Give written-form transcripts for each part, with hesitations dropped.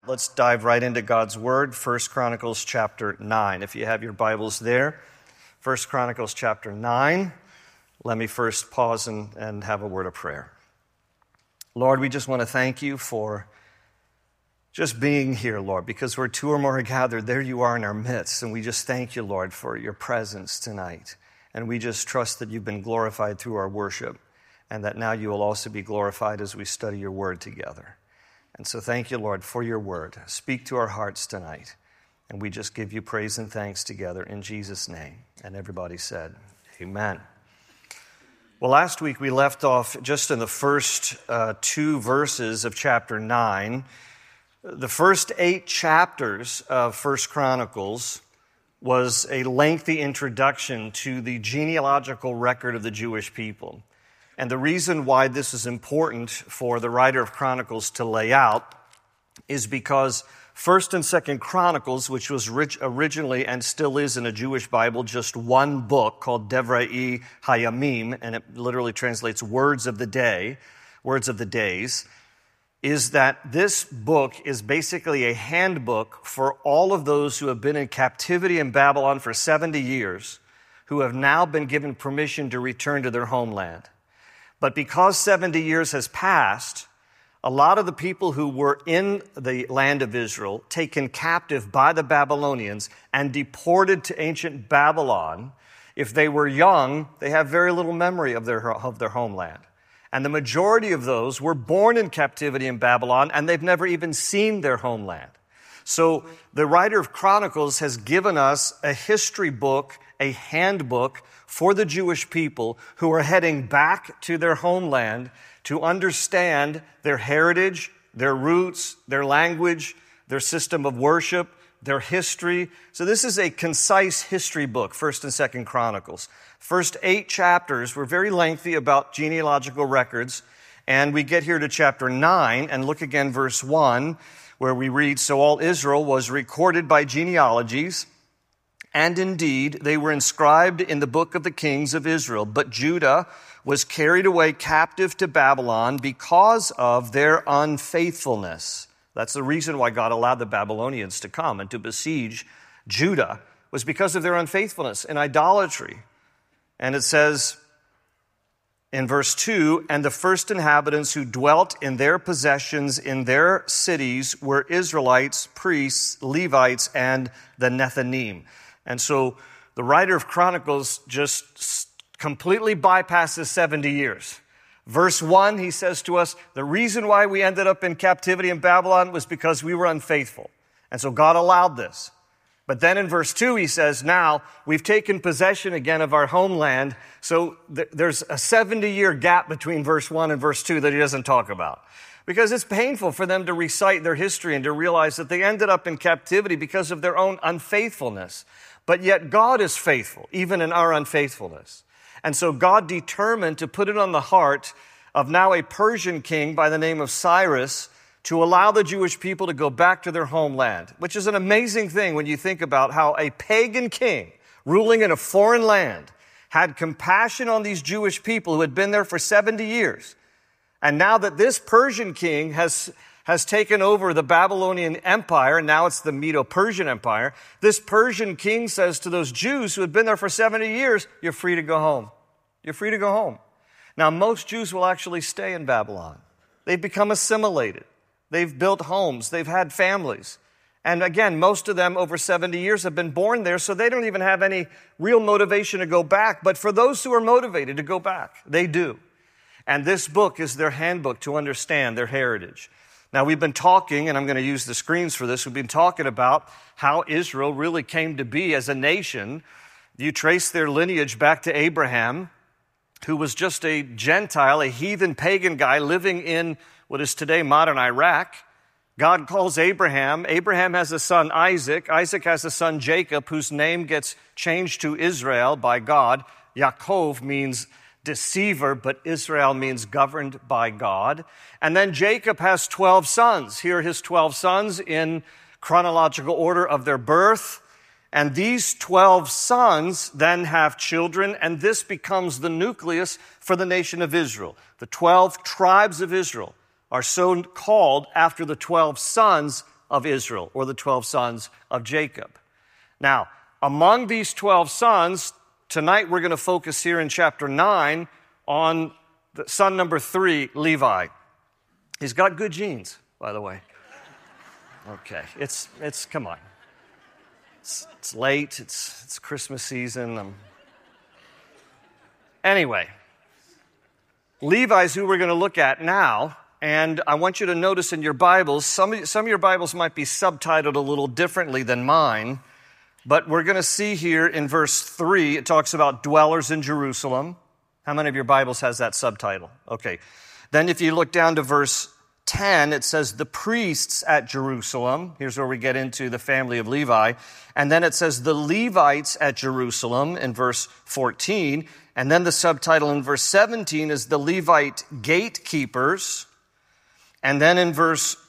Let's dive right into God's Word, 1 Chronicles chapter 9. If you have your Bibles there, 1 Chronicles chapter 9, let me first pause and have a word of prayer. Lord, we just want to thank you for just being here, Lord, because where two or more are gathered, there you are in our midst. And we just thank you, Lord, for your presence tonight. And we just trust that you've been glorified through our worship and that now you will also be glorified as we study your word together. And so thank you, Lord, for your word. Speak to our hearts tonight. And we just give you praise and thanks together in Jesus' name. And everybody said, amen. Well, last week we left off just in the first two verses of chapter 9. The first 8 chapters of 1 Chronicles was a lengthy introduction to the genealogical record of the Jewish people. And the reason why this is important for the writer of Chronicles to lay out is because 1st and 2nd Chronicles, which was originally and still is in a Jewish Bible, just one book called Devrei Hayamim, and it literally translates words of the day, words of the days, is that this book is basically a handbook for all of those who have been in captivity in Babylon for 70 years, who have now been given permission to return to their homeland. But because 70 years has passed, a lot of the people who were in the land of Israel, taken captive by the Babylonians and deported to ancient Babylon, if they were young, they have very little memory of their homeland. And the majority of those were born in captivity in Babylon, and they've never even seen their homeland. So the writer of Chronicles has given us a history book, a handbook for the Jewish people who are heading back to their homeland to understand their heritage, their roots, their language, their system of worship, their history. So this is a concise history book, 1st and 2nd Chronicles. First 8 chapters were very lengthy about genealogical records, and we get here to chapter 9 and look again verse 1, where we read, "So all Israel was recorded by genealogies, and indeed they were inscribed in the book of the kings of Israel. But Judah was carried away captive to Babylon because of their unfaithfulness." That's the reason why God allowed the Babylonians to come and to besiege Judah, was because of their unfaithfulness and idolatry. And it says in verse 2, "And the first inhabitants who dwelt in their possessions in their cities were Israelites, priests, Levites, and the Nethinim." And so the writer of Chronicles just completely bypasses 70 years. Verse 1, he says to us, the reason why we ended up in captivity in Babylon was because we were unfaithful. And so God allowed this. But then in verse 2, he says, now we've taken possession again of our homeland. So there's a 70-year gap between verse 1 and verse 2 that he doesn't talk about. Because it's painful for them to recite their history and to realize that they ended up in captivity because of their own unfaithfulness. But yet God is faithful, even in our unfaithfulness. And so God determined to put it on the heart of now a Persian king by the name of Cyrus to allow the Jewish people to go back to their homeland, which is an amazing thing when you think about how a pagan king ruling in a foreign land had compassion on these Jewish people who had been there for 70 years. And now that this Persian king has taken over the Babylonian Empire, and now it's the Medo-Persian Empire, this Persian king says to those Jews who had been there for 70 years, you're free to go home. You're free to go home. Now, most Jews will actually stay in Babylon. They've become assimilated. They've built homes. They've had families. And again, most of them over 70 years have been born there, so they don't even have any real motivation to go back. But for those who are motivated to go back, they do. And this book is their handbook to understand their heritage. Now, we've been talking, and I'm going to use the screens for this, we've been talking about how Israel really came to be as a nation. You trace their lineage back to Abraham, who was just a Gentile, a heathen pagan guy living in what is today modern Iraq. God calls Abraham. Abraham has a son, Isaac. Isaac has a son, Jacob, whose name gets changed to Israel by God. Yaakov means deceiver, but Israel means governed by God. And then Jacob has 12 sons. Here are his 12 sons in chronological order of their birth. And these 12 sons then have children, and this becomes the nucleus for the nation of Israel. The 12 tribes of Israel are so called after the 12 sons of Israel, or the 12 sons of Jacob. Now, among these 12 sons, tonight we're going to focus here in chapter 9 on the son number 3, Levi. He's got good genes, by the way. Okay, it's come on. It's late, it's Christmas season. Anyway, Levi's who we're going to look at now, and I want you to notice in your Bibles, some of your Bibles might be subtitled a little differently than mine, but we're going to see here in verse 3, it talks about dwellers in Jerusalem. How many of your Bibles has that subtitle? Okay. Then if you look down to verse 10, it says the priests at Jerusalem. Here's where we get into the family of Levi. And then it says the Levites at Jerusalem in verse 14. And then the subtitle in verse 17 is the Levite gatekeepers. And then in verse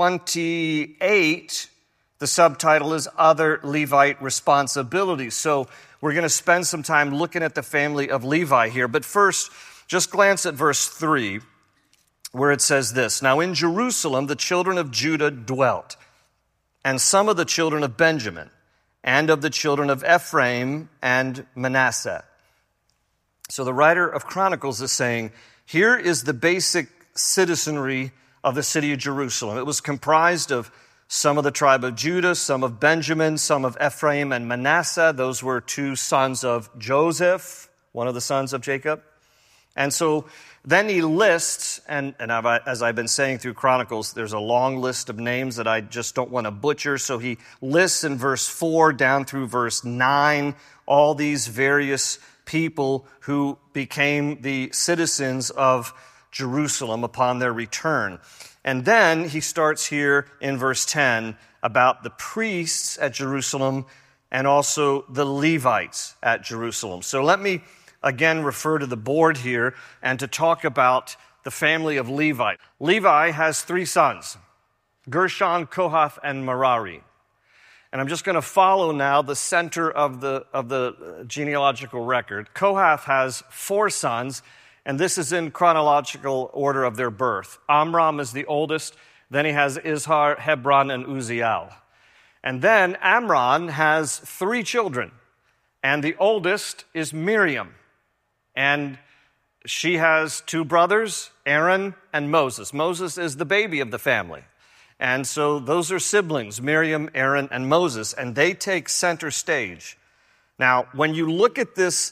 28, the subtitle is other Levite responsibilities. So we're going to spend some time looking at the family of Levi here. But first, just glance at verse 3, where it says this: Now in Jerusalem the children of Judah dwelt, and some of the children of Benjamin, and of the children of Ephraim and Manasseh. So the writer of Chronicles is saying, here is the basic citizenry of the city of Jerusalem. It was comprised of some of the tribe of Judah, some of Benjamin, some of Ephraim and Manasseh. Those were 2 sons of Joseph, one of the sons of Jacob. And so then he lists, and as I've been saying through Chronicles, there's a long list of names that I just don't want to butcher. So he lists in verse 4 down through verse 9 all these various people who became the citizens of Jerusalem upon their return. And then he starts here in verse 10 about the priests at Jerusalem and also the Levites at Jerusalem. So let me again refer to the board here and to talk about the family of Levi. Levi has 3 sons, Gershon, Kohath, and Merari. And I'm just going to follow now the center of the genealogical record. Kohath has 4 sons, and this is in chronological order of their birth. Amram is the oldest, then he has Izhar, Hebron, and Uzziel. And then Amram has 3 children, and the oldest is Miriam. And she has 2 brothers, Aaron and Moses. Moses is the baby of the family. And so those are siblings, Miriam, Aaron, and Moses, and they take center stage. Now, when you look at this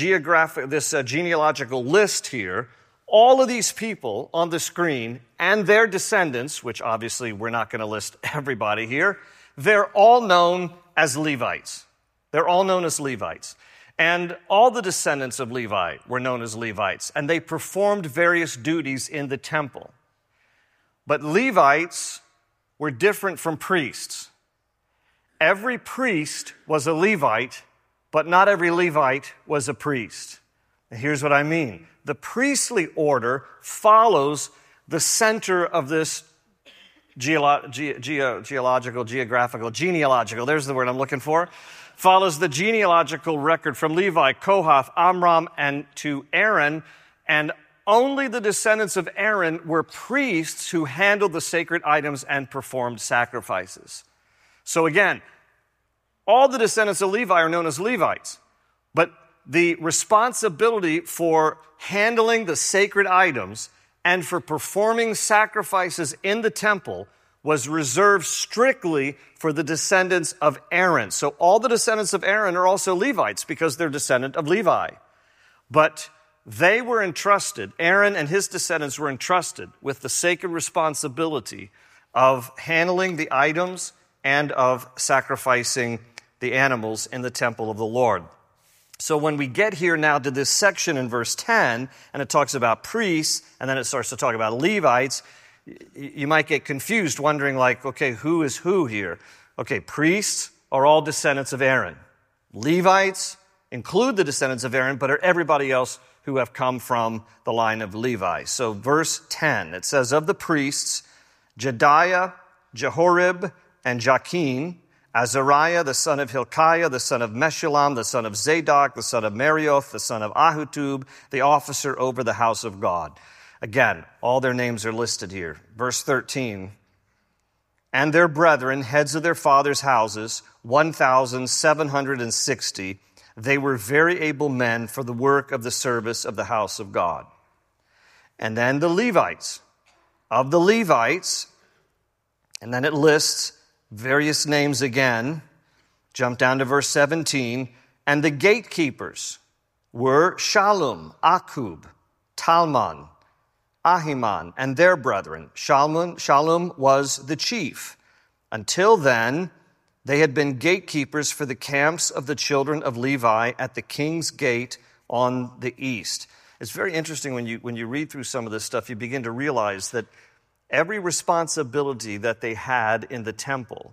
genealogical list here, all of these people on the screen and their descendants, which obviously we're not going to list everybody here, they're all known as Levites. They're all known as Levites. And all the descendants of Levi were known as Levites, and they performed various duties in the temple. But Levites were different from priests. Every priest was a Levite, but not every Levite was a priest. And here's what I mean. The priestly order follows the center of this genealogical, there's the word I'm looking for, follows the genealogical record from Levi, Kohath, Amram, and to Aaron, and only the descendants of Aaron were priests who handled the sacred items and performed sacrifices. So again, all the descendants of Levi are known as Levites, but the responsibility for handling the sacred items and for performing sacrifices in the temple was reserved strictly for the descendants of Aaron. So all the descendants of Aaron are also Levites because they're descendant of Levi. But they were entrusted, Aaron and his descendants were entrusted with the sacred responsibility of handling the items and of sacrificing the animals in the temple of the Lord. So when we get here now to this section in verse 10, and it talks about priests, and then it starts to talk about Levites, you might get confused, wondering like, okay, who is who here? Okay, priests are all descendants of Aaron. Levites include the descendants of Aaron, but are everybody else who have come from the line of Levi. So verse 10, it says, of the priests, Jediah, Jehorib, and Jachin, Azariah, the son of Hilkiah, the son of Meshullam, the son of Zadok, the son of Marioth, the son of Ahutub, the officer over the house of God. Again, all their names are listed here. Verse 13, and their brethren, heads of their fathers' houses, 1,760. They were very able men for the work of the service of the house of God. And then the Levites. Of the Levites, and then it lists various names again. Jump down to verse 17. And the gatekeepers were Shallum, Akub, Talmon, Ahiman, and their brethren. Shallum was the chief. Until then, they had been gatekeepers for the camps of the children of Levi at the king's gate on the east. It's very interesting when you read through some of this stuff, you begin to realize that every responsibility that they had in the temple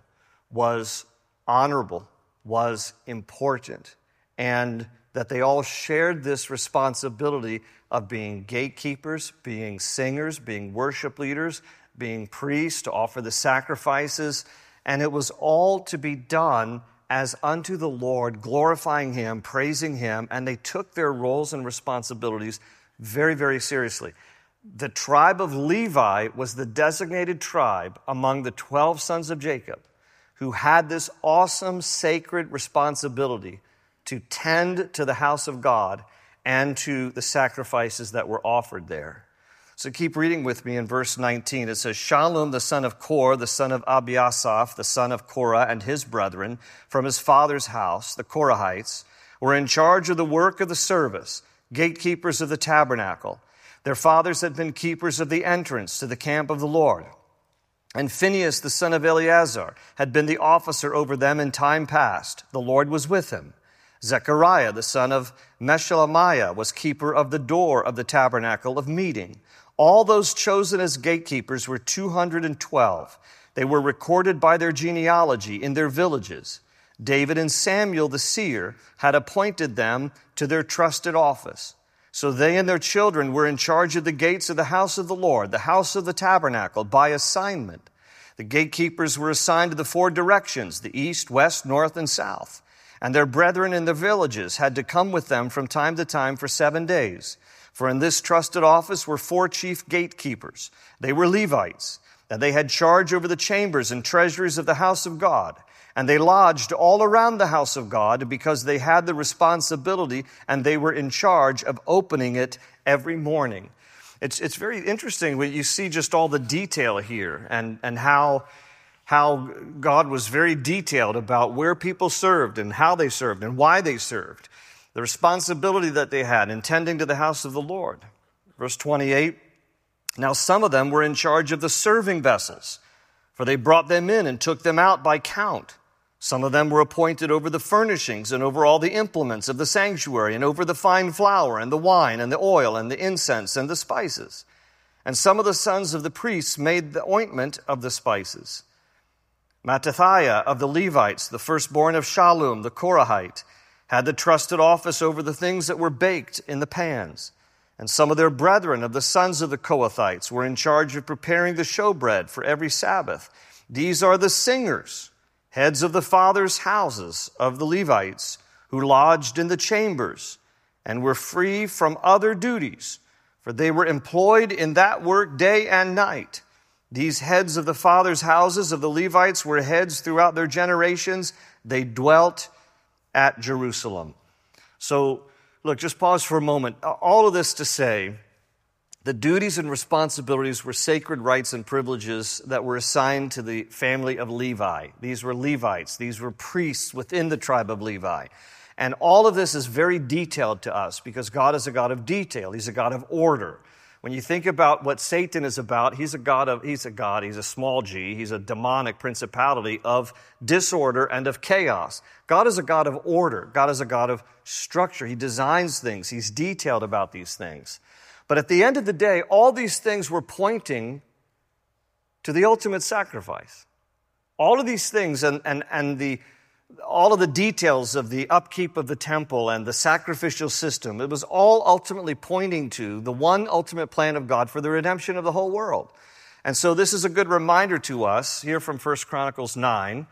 was honorable, was important, and that they all shared this responsibility of being gatekeepers, being singers, being worship leaders, being priests to offer the sacrifices, and it was all to be done as unto the Lord, glorifying Him, praising Him, and they took their roles and responsibilities very, very seriously. The tribe of Levi was the designated tribe among the 12 sons of Jacob who had this awesome sacred responsibility to tend to the house of God and to the sacrifices that were offered there. So keep reading with me in verse 19. It says, Shallum, the son of Kor, the son of Abiasaph, the son of Korah, and his brethren, from his father's house, the Korahites, were in charge of the work of the service, gatekeepers of the tabernacle. Their fathers had been keepers of the entrance to the camp of the Lord. And Phinehas, the son of Eleazar, had been the officer over them in time past. The Lord was with him. Zechariah, the son of Meshelemiah, was keeper of the door of the tabernacle of meeting. All those chosen as gatekeepers were 212. They were recorded by their genealogy in their villages. David and Samuel the seer had appointed them to their trusted office. So they and their children were in charge of the gates of the house of the Lord, the house of the tabernacle, by assignment. The gatekeepers were assigned to the 4 directions, the east, west, north, and south. And their brethren in the villages had to come with them from time to time for 7 days. For in this trusted office were 4 chief gatekeepers. They were Levites, and they had charge over the chambers and treasuries of the house of God. And they lodged all around the house of God because they had the responsibility and they were in charge of opening it every morning. It's very interesting when you see just all the detail here and how God was very detailed about where people served and how they served and why they served. The responsibility that they had in tending to the house of the Lord. Verse 28, now some of them were in charge of the serving vessels, for they brought them in and took them out by count. Some of them were appointed over the furnishings and over all the implements of the sanctuary and over the fine flour and the wine and the oil and the incense and the spices. And some of the sons of the priests made the ointment of the spices. Mattithiah of the Levites, the firstborn of Shallum, the Korahite, had the trusted office over the things that were baked in the pans. And some of their brethren of the sons of the Kohathites were in charge of preparing the showbread for every Sabbath. These are the singers, heads of the fathers' houses of the Levites, who lodged in the chambers and were free from other duties, for they were employed in that work day and night. These heads of the fathers' houses of the Levites were heads throughout their generations. They dwelt at Jerusalem. So, look, just pause for a moment. All of this to say, the duties and responsibilities were sacred rights and privileges that were assigned to the family of Levi. These were Levites. These were priests within the tribe of Levi. And all of this is very detailed to us because God is a God of detail. He's a God of order. When you think about what Satan is about, he's a small g, he's a demonic principality of disorder and of chaos. God is a God of order. God is a God of structure. He designs things. He's detailed about these things. But at the end of the day, all these things were pointing to the ultimate sacrifice. All of these things and all of the details of the upkeep of the temple and the sacrificial system, it was all ultimately pointing to the one ultimate plan of God for the redemption of the whole world. And so this is a good reminder to us here from 1 Chronicles 9.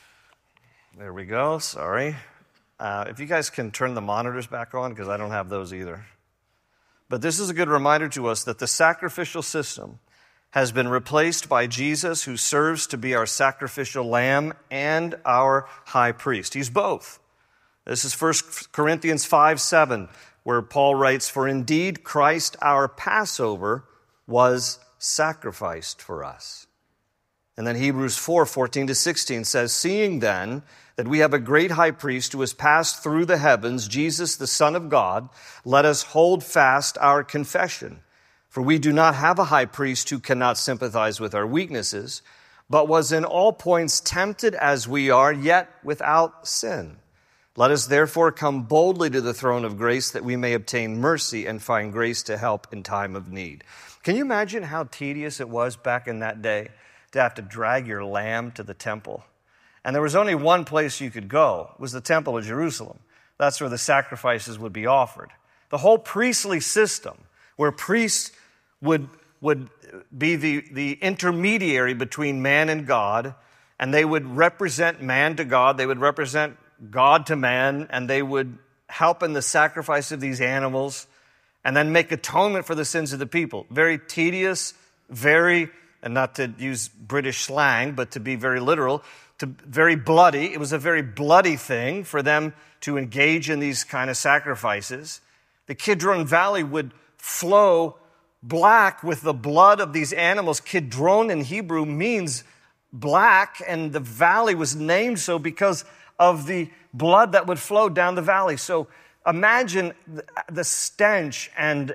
There we go, sorry. If you guys can turn the monitors back on, because I don't have those either. But this is a good reminder to us that the sacrificial system has been replaced by Jesus, who serves to be our sacrificial lamb and our high priest. He's both. This is 1 Corinthians 5:7, where Paul writes, "For indeed Christ our Passover was sacrificed for us." And then Hebrews 4:14-16 says, "Seeing then that we have a great high priest who has passed through the heavens, Jesus the Son of God, let us hold fast our confession. For we do not have a high priest who cannot sympathize with our weaknesses, but was in all points tempted as we are, yet without sin. Let us therefore come boldly to the throne of grace that we may obtain mercy and find grace to help in time of need." Can you imagine how tedious it was back in that day to have to drag your lamb to the temple? And there was only one place you could go. It was the Temple of Jerusalem. That's where the sacrifices would be offered. The whole priestly system, where priests would be the intermediary between man and God, and they would represent man to God, they would represent God to man, and they would help in the sacrifice of these animals, and then make atonement for the sins of the people. Very tedious, and not to use British slang, but to be very literal, very bloody. It was a very bloody thing for them to engage in these kind of sacrifices. The Kidron Valley would flow black with the blood of these animals. Kidron in Hebrew means black, and the valley was named so because of the blood that would flow down the valley. So imagine the stench and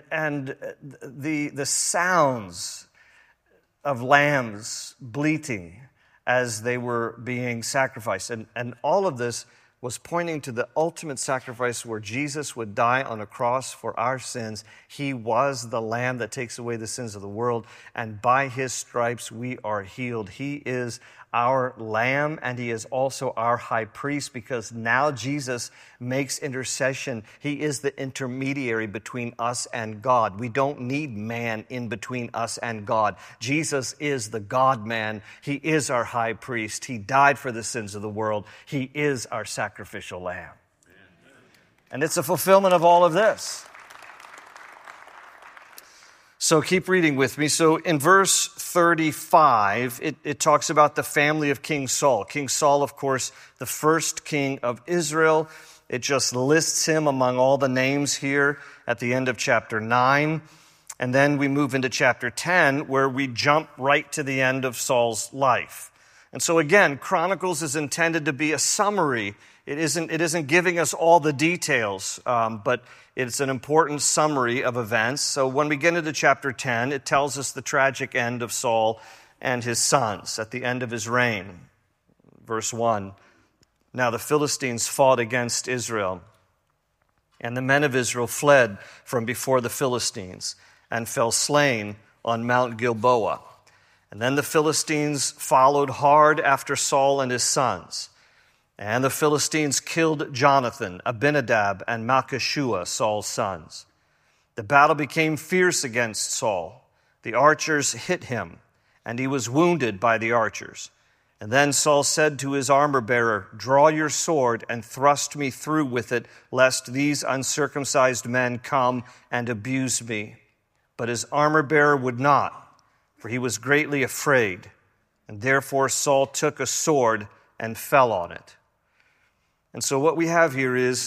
the sounds of lambs bleating as they were being sacrificed. And all of this was pointing to the ultimate sacrifice where Jesus would die on a cross for our sins. He was the Lamb that takes away the sins of the world, and by His stripes we are healed. He is our Lamb, and He is also our high priest, because now Jesus makes intercession. He is the intermediary between us and God. We don't need man in between us and God. Jesus is the God-man. He is our high priest. He died for the sins of the world. He is our sacrificial lamb. And it's a fulfillment of all of this. So keep reading with me. So in verse 35, it talks about the family of King Saul. King Saul, of course, the first king of Israel. It just lists him among all the names here at the end of chapter 9. And then we move into chapter 10, where we jump right to the end of Saul's life. And so again, Chronicles is intended to be a summary. It isn't giving us all the details, but it's an important summary of events. So when we get into chapter 10, it tells us the tragic end of Saul and his sons at the end of his reign. Verse 1, "Now the Philistines fought against Israel, and the men of Israel fled from before the Philistines and fell slain on Mount Gilboa. And then the Philistines followed hard after Saul and his sons. And the Philistines killed Jonathan, Abinadab, and Malchishua, Saul's sons. The battle became fierce against Saul. The archers hit him, and he was wounded by the archers. And then Saul said to his armor-bearer, 'Draw your sword and thrust me through with it, lest these uncircumcised men come and abuse me.' But his armor-bearer would not, for he was greatly afraid. And therefore Saul took a sword and fell on it." And so what we have here is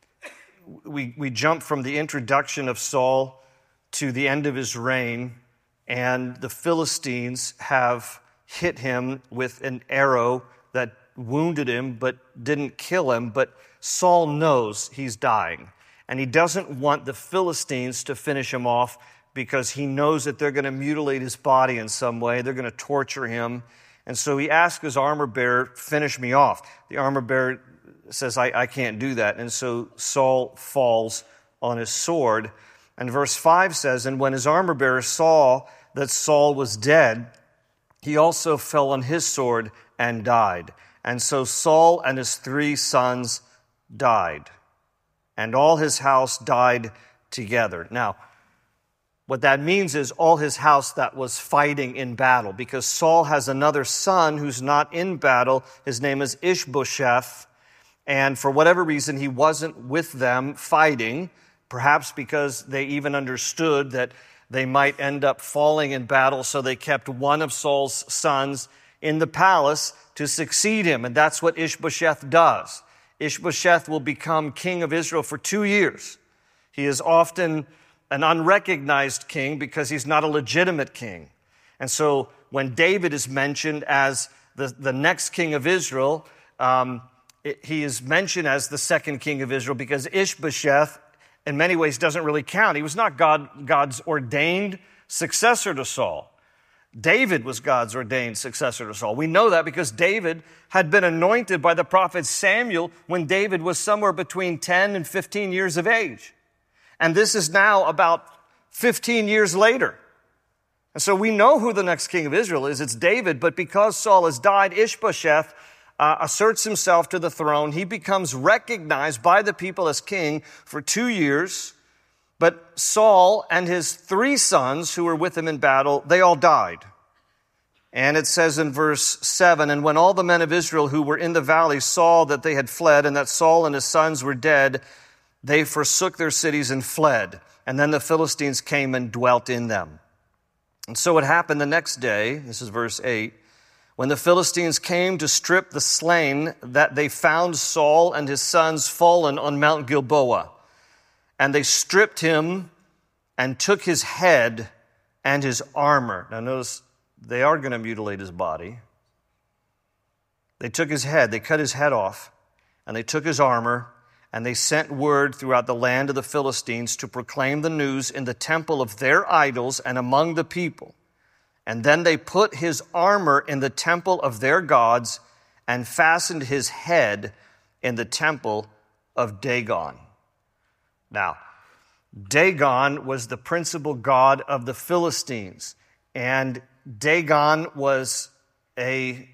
we jump from the introduction of Saul to the end of his reign, and the Philistines have hit him with an arrow that wounded him but didn't kill him. But Saul knows he's dying, and he doesn't want the Philistines to finish him off because he knows that they're going to mutilate his body in some way. They're going to torture him. And so he asks his armor-bearer, "Finish me off." The armor-bearer says, I can't do that. And so Saul falls on his sword. And verse 5 says, "And when his armor-bearer saw that Saul was dead, he also fell on his sword and died. And so Saul and his 3 sons died, and all his house died together." Now, what that means is all his house that was fighting in battle, because Saul has another son who's not in battle. His name is Ishbosheth. And for whatever reason, he wasn't with them fighting, perhaps because they even understood that they might end up falling in battle, so they kept one of Saul's sons in the palace to succeed him, and that's what Ishbosheth does. Ishbosheth will become king of Israel for 2 years. He is often an unrecognized king because he's not a legitimate king. And so when David is mentioned as the next king of Israel, he is mentioned as the second king of Israel because Ishbosheth, in many ways, doesn't really count. He was not God's ordained successor to Saul. David was God's ordained successor to Saul. We know that because David had been anointed by the prophet Samuel when David was somewhere between 10 and 15 years of age. And this is now about 15 years later. And so we know who the next king of Israel is. It's David, but because Saul has died, Ishbosheth asserts himself to the throne. He becomes recognized by the people as king for 2 years. But Saul and his 3 sons who were with him in battle, they all died. And it says in verse 7, "And when all the men of Israel who were in the valley saw that they had fled and that Saul and his sons were dead, they forsook their cities and fled. And then the Philistines came and dwelt in them." And so it happened the next day, this is verse 8, "when the Philistines came to strip the slain, that they found Saul and his sons fallen on Mount Gilboa. And they stripped him and took his head and his armor." Now notice, they are going to mutilate his body. They took his head, they cut his head off, and they took his armor, and they sent word throughout the land of the Philistines to proclaim the news in the temple of their idols and among the people. And then they put his armor in the temple of their gods and fastened his head in the temple of Dagon. Now, Dagon was the principal god of the Philistines, and Dagon was a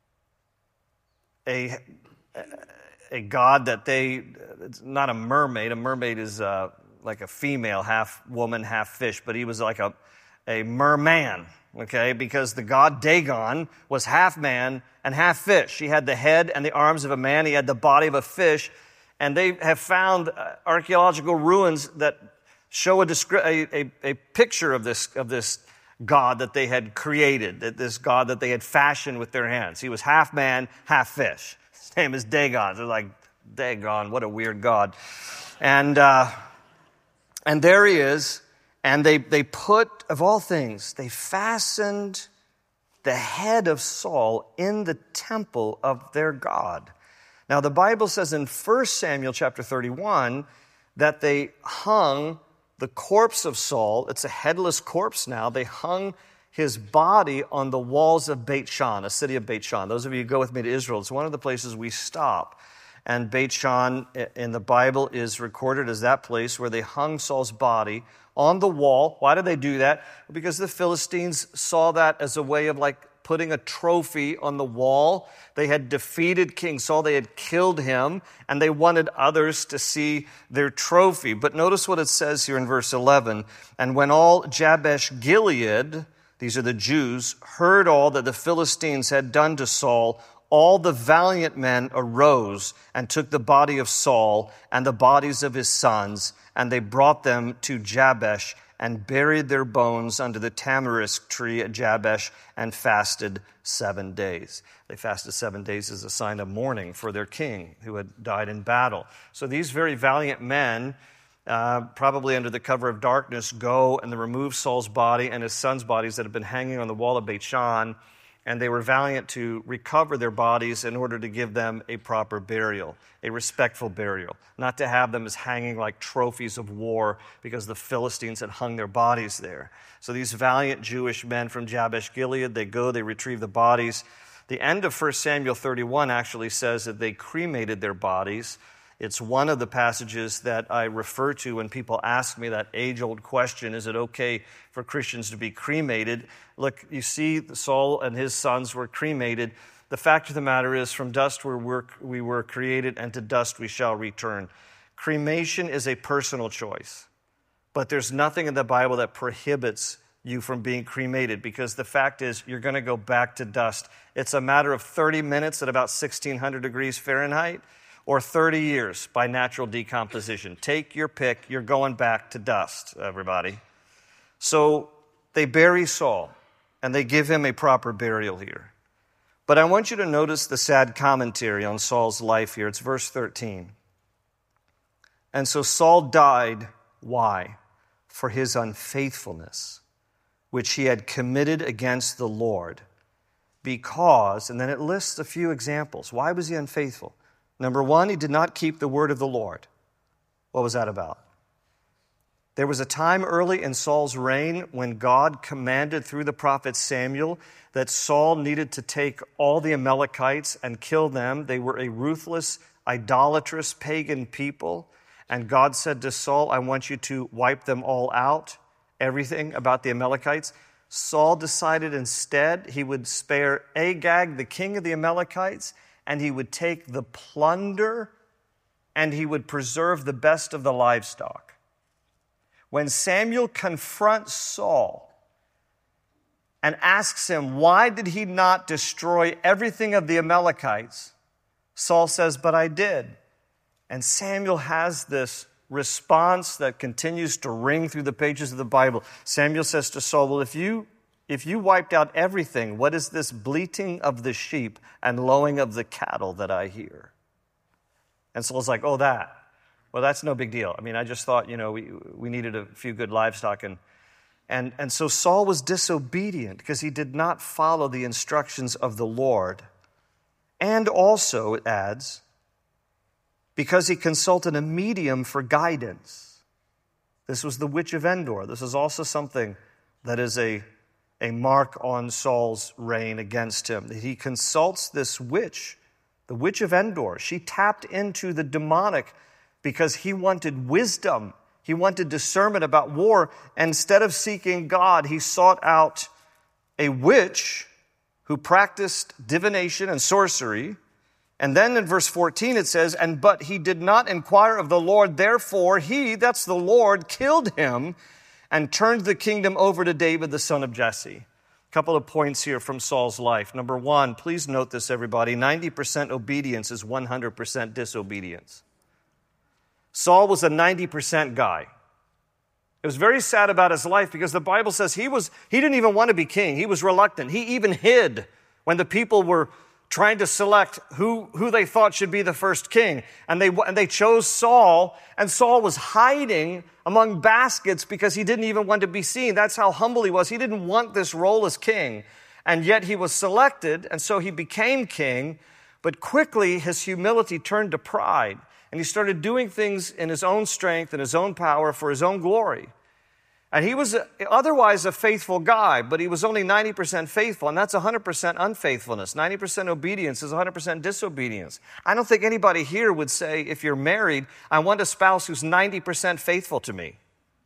god that it's not a mermaid. A mermaid is like a female, half woman, half fish, but he was like a merman, okay? Because the god Dagon was half man and half fish. He had the head and the arms of a man. He had the body of a fish. And they have found archaeological ruins that show a picture of this god that they had created, this god that they had fashioned with their hands. He was half man, half fish. His name is Dagon. They're like, Dagon, what a weird god. And there he is. And they put, of all things, they fastened the head of Saul in the temple of their God. Now, the Bible says in 1 Samuel chapter 31 that they hung the corpse of Saul. It's a headless corpse now. They hung his body on the walls of Beit Shan, a city of Beit Shan. Those of you who go with me to Israel, it's one of the places we stop. And Beit Shan in the Bible is recorded as that place where they hung Saul's body on the wall. Why did they do that? Because the Philistines saw that as a way of like putting a trophy on the wall. They had defeated King Saul. They had killed him, and they wanted others to see their trophy. But notice what it says here in verse 11. "And when all Jabesh Gilead," these are the Jews, "heard all that the Philistines had done to Saul, all the valiant men arose and took the body of Saul and the bodies of his sons, and they brought them to Jabesh and buried their bones under the tamarisk tree at Jabesh and fasted 7 days." They fasted 7 days as a sign of mourning for their king who had died in battle. So these very valiant men, probably under the cover of darkness, go and they remove Saul's body and his sons' bodies that had been hanging on the wall of Beit Shan, and they were valiant to recover their bodies in order to give them a proper burial, a respectful burial, not to have them as hanging like trophies of war because the Philistines had hung their bodies there. So these valiant Jewish men from Jabesh Gilead, they go, they retrieve the bodies. The end of 1 Samuel 31 actually says that they cremated their bodies. It's one of the passages that I refer to when people ask me that age-old question, is it okay for Christians to be cremated? Look, you see, Saul and his sons were cremated. The fact of the matter is, from dust we were created, and to dust we shall return. Cremation is a personal choice, but there's nothing in the Bible that prohibits you from being cremated, because the fact is you're going to go back to dust. It's a matter of 30 minutes at about 1,600 degrees Fahrenheit, or 30 years by natural decomposition. Take your pick. You're going back to dust, everybody. So they bury Saul, and they give him a proper burial here. But I want you to notice the sad commentary on Saul's life here. It's verse 13. And so Saul died, why? For his unfaithfulness, which he had committed against the Lord. Because, and then it lists a few examples. Why was he unfaithful? Number one, he did not keep the word of the Lord. What was that about? There was a time early in Saul's reign when God commanded through the prophet Samuel that Saul needed to take all the Amalekites and kill them. They were a ruthless, idolatrous, pagan people. And God said to Saul, I want you to wipe them all out, everything about the Amalekites. Saul decided instead he would spare Agag, the king of the Amalekites, and he would take the plunder and he would preserve the best of the livestock. When Samuel confronts Saul and asks him, why did he not destroy everything of the Amalekites? Saul says, but I did. And Samuel has this response that continues to ring through the pages of the Bible. Samuel says to Saul, well, if you wiped out everything, what is this bleating of the sheep and lowing of the cattle that I hear? And Saul's like, oh, that. Well, that's no big deal. I mean, I just thought, we needed a few good livestock. And so Saul was disobedient because he did not follow the instructions of the Lord. And also, it adds, because he consulted a medium for guidance. This was the witch of Endor. This is also something that is a mark on Saul's reign against him. He consults this witch, the witch of Endor. She tapped into the demonic because he wanted wisdom. He wanted discernment about war. And instead of seeking God, he sought out a witch who practiced divination and sorcery. And then in verse 14 it says, but he did not inquire of the Lord, therefore he, that's the Lord, killed him and turned the kingdom over to David, the son of Jesse. A couple of points here from Saul's life. Number one, please note this, everybody, 90% obedience is 100% disobedience. Saul was a 90% guy. It was very sad about his life because the Bible says he didn't even want to be king. He was reluctant. He even hid when the people were trying to select who they thought should be the first king. And they chose Saul, and Saul was hiding among baskets because he didn't even want to be seen. That's how humble he was. He didn't want this role as king. And yet he was selected, and so he became king. But quickly his humility turned to pride, and he started doing things in his own strength and his own power for his own glory. And he was otherwise a faithful guy, but he was only 90% faithful, and that's 100% unfaithfulness. 90% obedience is 100% disobedience. I don't think anybody here would say, if you're married, I want a spouse who's 90% faithful to me.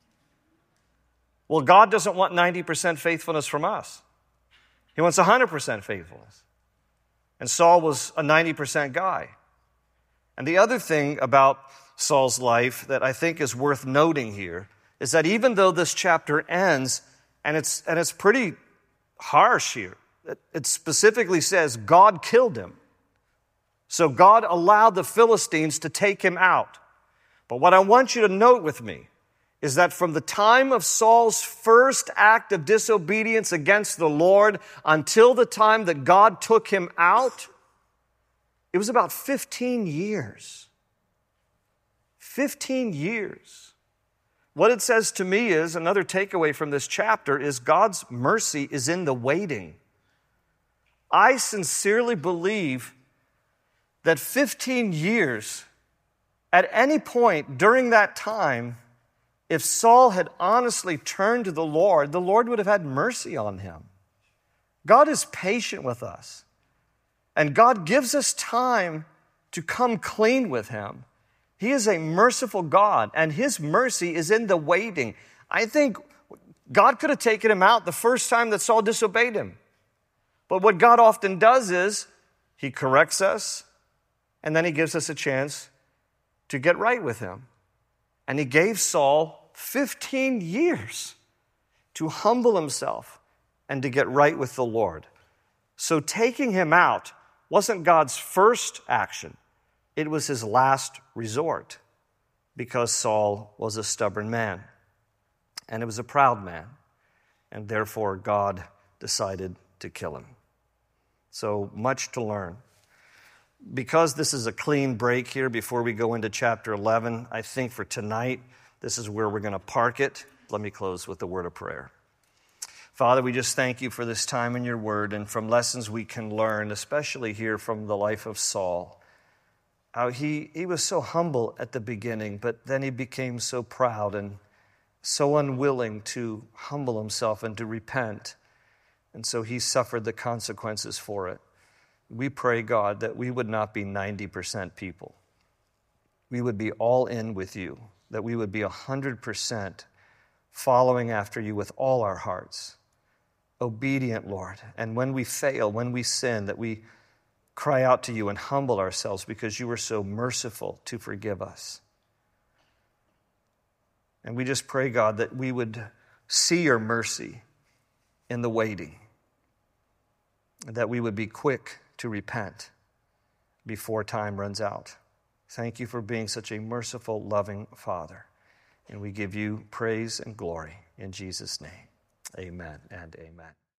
Well, God doesn't want 90% faithfulness from us. He wants 100% faithfulness. And Saul was a 90% guy. And the other thing about Saul's life that I think is worth noting here is that even though this chapter ends, and it's pretty harsh here, it specifically says God killed him. So God allowed the Philistines to take him out. But what I want you to note with me is that from the time of Saul's first act of disobedience against the Lord until the time that God took him out, it was about 15 years. 15 years. What it says to me is, another takeaway from this chapter is God's mercy is in the waiting. I sincerely believe that 15 years, at any point during that time, if Saul had honestly turned to the Lord would have had mercy on him. God is patient with us, and God gives us time to come clean with him. He is a merciful God, and his mercy is in the waiting. I think God could have taken him out the first time that Saul disobeyed him. But what God often does is he corrects us, and then he gives us a chance to get right with him. And he gave Saul 15 years to humble himself and to get right with the Lord. So taking him out wasn't God's first action. It was his last resort because Saul was a stubborn man, and it was a proud man. and therefore God decided to kill him. So much to learn. Because this is a clean break here before we go into chapter 11, I think for tonight, this is where we're going to park it. Let me close with a word of prayer. Father, we just thank you for this time in your word and from lessons we can learn, especially here from the life of Saul. How he was so humble at the beginning, but then he became so proud and so unwilling to humble himself and to repent. And so he suffered the consequences for it. We pray, God, that we would not be 90% people. We would be all in with you, that we would be 100% following after you with all our hearts. Obedient, Lord. And when we fail, when we sin, that we cry out to you and humble ourselves because you are so merciful to forgive us. And we just pray, God, that we would see your mercy in the waiting, that we would be quick to repent before time runs out. Thank you for being such a merciful, loving Father. And we give you praise and glory in Jesus' name. Amen and amen.